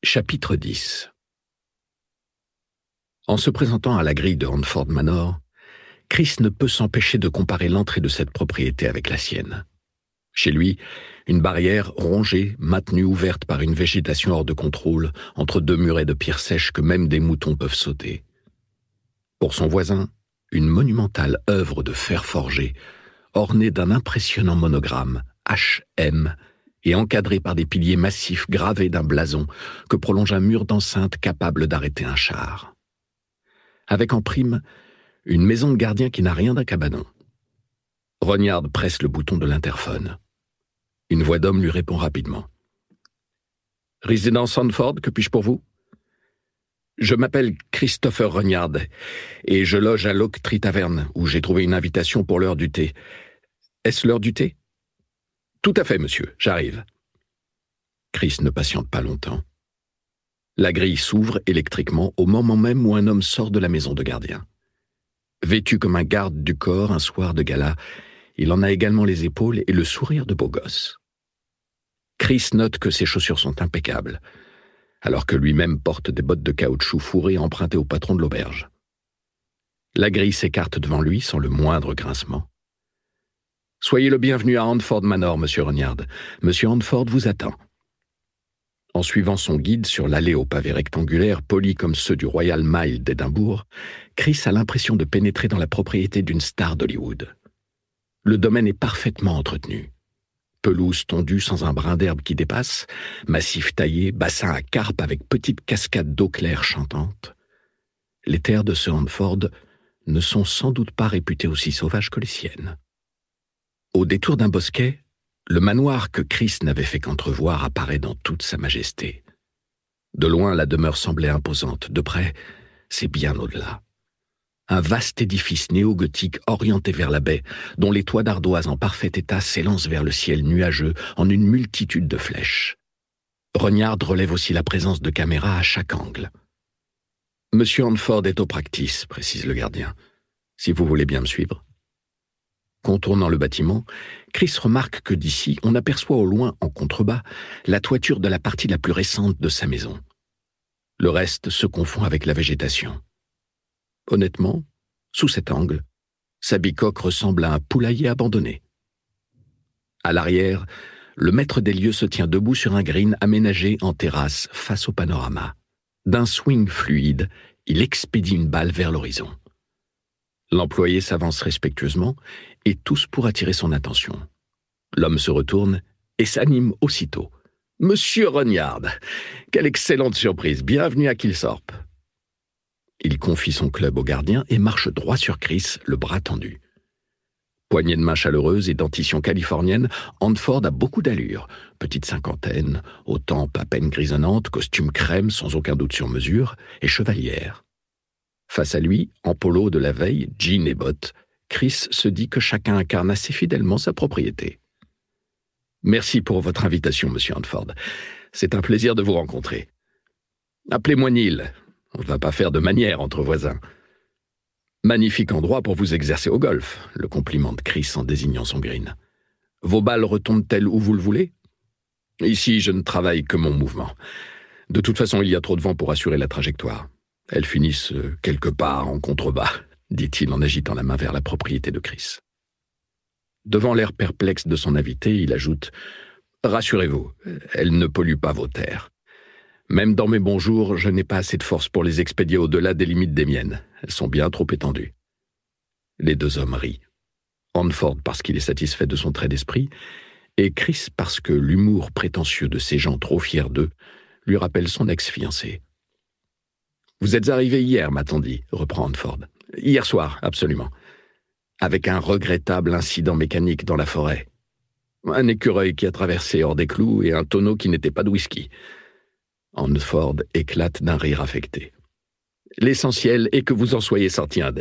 Chapitre 10. En se présentant à la grille de Handford Manor, Chris ne peut s'empêcher de comparer l'entrée de cette propriété avec la sienne. Chez lui, une barrière rongée, maintenue ouverte par une végétation hors de contrôle, entre deux murets de pierres sèches que même des moutons peuvent sauter. Pour son voisin, une monumentale œuvre de fer forgé, ornée d'un impressionnant monogramme HM, et encadrée par des piliers massifs gravés d'un blason que prolonge un mur d'enceinte capable d'arrêter un char. Avec en prime, une maison de gardien qui n'a rien d'un cabanon. Ronyard presse le bouton de l'interphone. Une voix d'homme lui répond rapidement. « Résidence Handford, que puis-je pour vous ?»« Je m'appelle Christopher Ronyard et je loge à l'Oak Tree Tavern où j'ai trouvé une invitation pour l'heure du thé. Est-ce l'heure du thé ?»« Tout à fait, monsieur, j'arrive. » Chris ne patiente pas longtemps. La grille s'ouvre électriquement au moment même où un homme sort de la maison de gardien. Vêtu comme un garde du corps un soir de gala, il en a également les épaules et le sourire de beau gosse. Chris note que ses chaussures sont impeccables, alors que lui-même porte des bottes de caoutchouc fourrées empruntées au patron de l'auberge. La grille s'écarte devant lui sans le moindre grincement. « Soyez le bienvenu à Handford Manor, monsieur Ronyard. Monsieur Handford vous attend. » En suivant son guide sur l'allée aux pavés rectangulaires polis comme ceux du Royal Mile d'Édimbourg, Chris a l'impression de pénétrer dans la propriété d'une star d'Hollywood. Le domaine est parfaitement entretenu. Pelouse tondue sans un brin d'herbe qui dépasse, massif taillé, bassin à carpe avec petite cascade d'eau claire chantante. Les terres de ce Handford ne sont sans doute pas réputées aussi sauvages que les siennes. Au détour d'un bosquet, le manoir que Chris n'avait fait qu'entrevoir apparaît dans toute sa majesté. De loin, la demeure semblait imposante. De près, c'est bien au-delà. Un vaste édifice néo-gothique orienté vers la baie, dont les toits d'ardoise en parfait état s'élancent vers le ciel nuageux en une multitude de flèches. Ronyard relève aussi la présence de caméras à chaque angle. « Monsieur Handford est au practice », précise le gardien. « Si vous voulez bien me suivre. » Contournant le bâtiment, Chris remarque que d'ici, on aperçoit au loin, en contrebas, la toiture de la partie la plus récente de sa maison. Le reste se confond avec la végétation. Honnêtement, sous cet angle, sa bicoque ressemble à un poulailler abandonné. À l'arrière, le maître des lieux se tient debout sur un green aménagé en terrasse face au panorama. D'un swing fluide, il expédie une balle vers l'horizon. L'employé s'avance respectueusement et tous pour attirer son attention. L'homme se retourne et s'anime aussitôt. « Monsieur Ronyard, quelle excellente surprise, bienvenue à Kilthorpe. » Il confie son club au gardien et marche droit sur Chris, le bras tendu. Poignée de main chaleureuse et dentition californienne, Handford a beaucoup d'allure. Petite cinquantaine, aux tempes à peine grisonnantes, costume crème sans aucun doute sur mesure, et chevalière. Face à lui, en polo de la veille, jean et bottes, Chris se dit que chacun incarne assez fidèlement sa propriété. « Merci pour votre invitation, monsieur Handford. C'est un plaisir de vous rencontrer. Appelez-moi Neil. On ne va pas faire de manière entre voisins. Magnifique endroit pour vous exercer au golf, le complimente Chris en désignant son green. Vos balles retombent-elles où vous le voulez? Ici, je ne travaille que mon mouvement. De toute façon, il y a trop de vent pour assurer la trajectoire. Elles finissent quelque part en contrebas, dit-il en agitant la main vers la propriété de Chris. Devant l'air perplexe de son invité, il ajoute « Rassurez-vous, elles ne polluent pas vos terres. Même dans mes bons jours, je n'ai pas assez de force pour les expédier au-delà des limites des miennes. Elles sont bien trop étendues. » Les deux hommes rient. Handford parce qu'il est satisfait de son trait d'esprit, et Chris parce que l'humour prétentieux de ces gens trop fiers d'eux lui rappelle son ex-fiancé. « Vous êtes arrivé hier, m'a-t-on dit, » reprend Handford. « Hier soir, absolument. Avec un regrettable incident mécanique dans la forêt. Un écureuil qui a traversé hors des clous et un tonneau qui n'était pas de whisky. » Handford éclate d'un rire affecté. « L'essentiel est que vous en soyez sorti indemne. »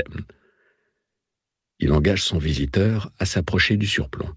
Il engage son visiteur à s'approcher du surplomb.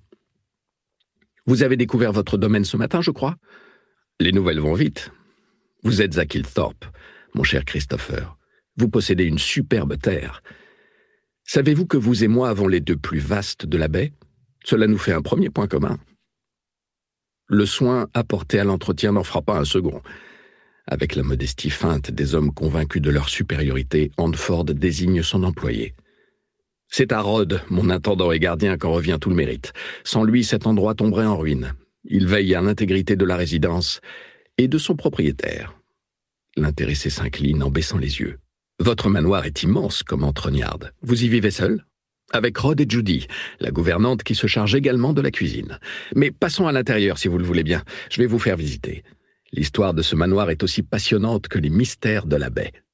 « Vous avez découvert votre domaine ce matin, je crois ? Les nouvelles vont vite. Vous êtes à Kilthorpe, mon cher Christopher. Vous possédez une superbe terre. Savez-vous que vous et moi avons les deux plus vastes de la baie ? Cela nous fait un premier point commun. Le soin apporté à l'entretien n'en fera pas un second. Avec la modestie feinte des hommes convaincus de leur supériorité, Handford désigne son employé. « C'est à Rhodes, mon intendant et gardien, qu'en revient tout le mérite. Sans lui, cet endroit tomberait en ruine. Il veille à l'intégrité de la résidence et de son propriétaire. » L'intéressé s'incline en baissant les yeux. « Votre manoir est immense, commente Ronyard. Vous y vivez seul ?» Avec Rod et Judy, la gouvernante qui se charge également de la cuisine. Mais passons à l'intérieur, si vous le voulez bien. Je vais vous faire visiter. L'histoire de ce manoir est aussi passionnante que les mystères de la baie.